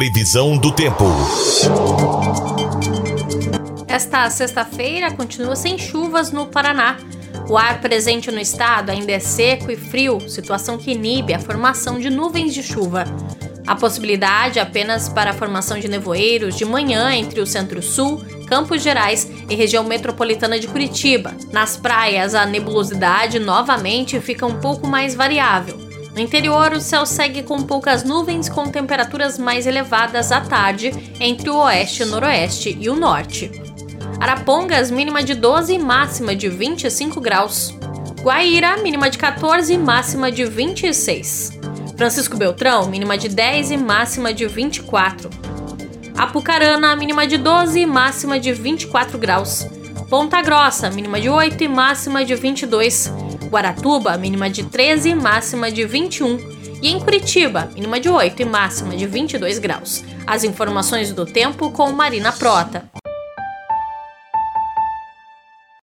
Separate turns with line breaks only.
Previsão do tempo.
Esta sexta-feira continua sem chuvas no Paraná. O ar presente no estado ainda é seco e frio, situação que inibe a formação de nuvens de chuva. A possibilidade apenas para a formação de nevoeiros de manhã entre o Centro-Sul, Campos Gerais e região metropolitana de Curitiba. Nas praias, a nebulosidade novamente fica um pouco mais variável. No interior, o céu segue com poucas nuvens, com temperaturas mais elevadas à tarde entre o oeste, noroeste e o norte. Arapongas, mínima de 12 e máxima de 25 graus. Guaíra, mínima de 14 e máxima de 26. Francisco Beltrão, mínima de 10 e máxima de 24. Apucarana, mínima de 12 e máxima de 24 graus. Ponta Grossa, mínima de 8 e máxima de 22. Guaratuba, mínima de 13 e máxima de 21. E em Curitiba, mínima de 8 e máxima de 22 graus. As informações do tempo com Marina Prota.